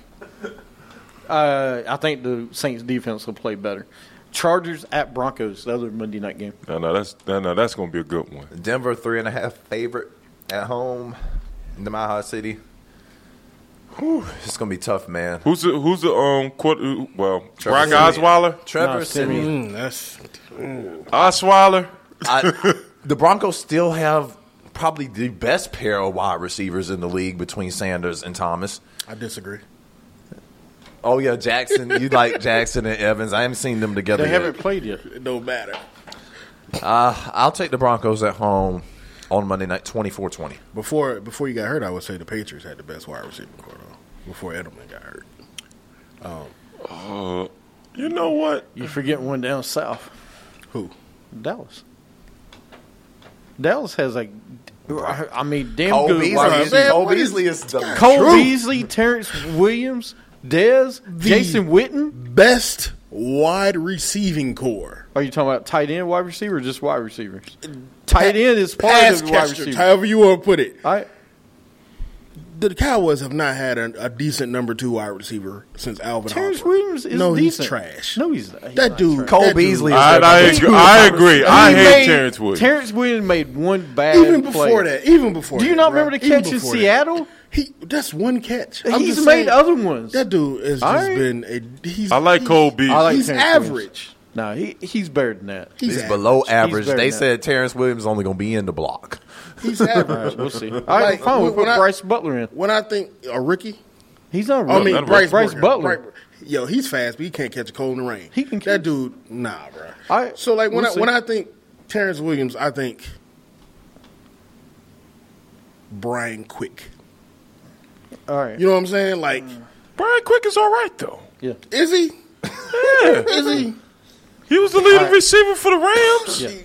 Uh, I think the Saints defense will play better. Chargers at Broncos, the other Monday night game. No, no, that's no, no, that's going to be a good one. Denver, three and a half favorite at home in the Mile High City. Whew, it's going to be tough, man. Who's the who's the um quarter? Well, Trevor Brock Siemian. Osweiler, Trevor No, Siemian. Mm, that's Osweiler. I, the Broncos still have probably the best pair of wide receivers in the league between Sanders and Thomas. I disagree. Oh, yeah, Jackson. You like Jackson and Evans. I haven't seen them together They yet. haven't played yet. It don't matter. Uh, I'll take the Broncos at home on Monday night, twenty-four twenty. Before before you got hurt, I would say the Patriots had the best wide receiver core though. Before Edelman got hurt. Uh, you know what? You forget one down south. Who? Dallas. Dallas has a, I mean, damn Cole good wide Beasley, receiver. Cole Beasley is the Cole truth. Beasley, Terrence Williams, Dez, Jason Witten. Best wide receiving core. Are you talking about tight end wide receiver or just wide receivers? Tight end is part Pass of the wide catcher, receiver. however you want to put it. All right. The Cowboys have not had a, a decent number two wide receiver since Alvin Terrence Harper. Williams is no, decent. he's trash. No, he's, he's that not dude. trash. Cole that dude- Beasley is I, their I, number agree, two I wide agree. receiver. I He hate made- Terrence Williams. Terrence Williams made one bad Even before play. that, even before Do you that, not bro. remember the Even catch in before that. Seattle? He that's one catch. I'm He's just made saying, other ones. That dude has All just right. been a. He's, I like he's, Cole Beasley. I like He's Terrence average. Williams. No, he he's better than that. He's, He's average. below average. better They than said Terrence Williams is only going to be in the block. He's All right, average. we'll see. All right, Like, fine. We'll when put I- Bryce Butler in. When I think a rookie, He's not. I mean real. Bryce, Bryce Butler. Butler. Bryce- yo, he's fast, but he can't catch a cold in the rain. He can That catch- dude, nah, bro. All right, So like when we'll I see. when I think Terrence Williams, I think Brian Quick. All right. You know what I'm saying? Like, Brian Quick is all right, though. Yeah. is he? Yeah. Is he? He was the leading right. receiver for the Rams. Yeah.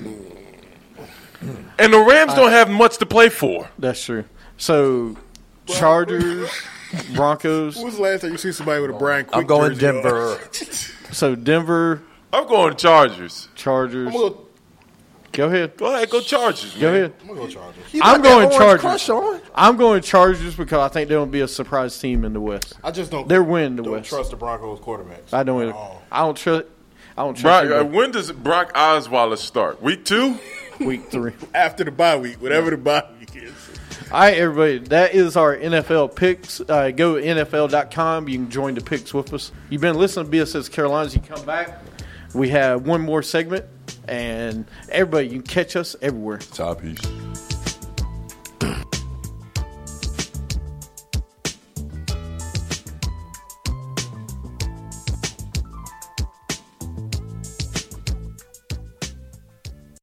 And the Rams don't have much to play for. That's true. So, Chargers, Broncos. When was the last time you see somebody with a Brian Quick? I'm going jersey on? Denver. So Denver, I'm going Chargers. Chargers. I'm gonna, Go ahead. Go ahead, go Chargers. Go man. ahead. I'm gonna go Chargers. You I'm got that going orange Chargers. crush on? I'm going Chargers because I think they'll be a surprise team in the West. I just don't. They're winning the don't West. trust the Broncos quarterbacks. I don't. at Either. all. I don't trust. I don't Brock, trust uh, either. when does Brock Osweiler start? Week two? Week three. After the bye week, whatever the bye week is. All right, everybody. That is our N F L picks. Uh, go to N F L dot com. You can join the picks with us. You've been listening to B S S Carolinas. You come back. We have one more segment, and everybody, you can catch us everywhere. Top piece.